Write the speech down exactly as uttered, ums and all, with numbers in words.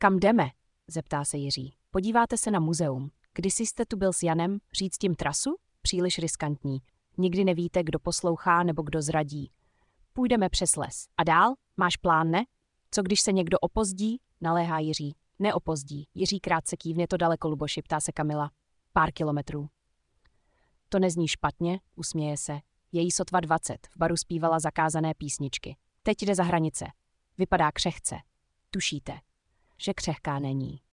Kam jdeme? Zeptá se Jiří. Podíváte se na muzeum. Kdysi jste tu byl s Janem, říct tím trasu? Příliš riskantní. Nikdy nevíte, kdo poslouchá nebo kdo zradí. Půjdeme přes les. A dál? Máš plán, ne? Co když se někdo opozdí? Naléhá Jiří. Neopozdí. Jiří krátce kývne, to daleko, Luboši, ptá se Kamila. Pár kilometrů. To nezní špatně, usměje se. Její sotva dvacet, v baru zpívala zakázané písničky. Teď jde za hranice. Vypadá křehce. Tušíte, že křehká není.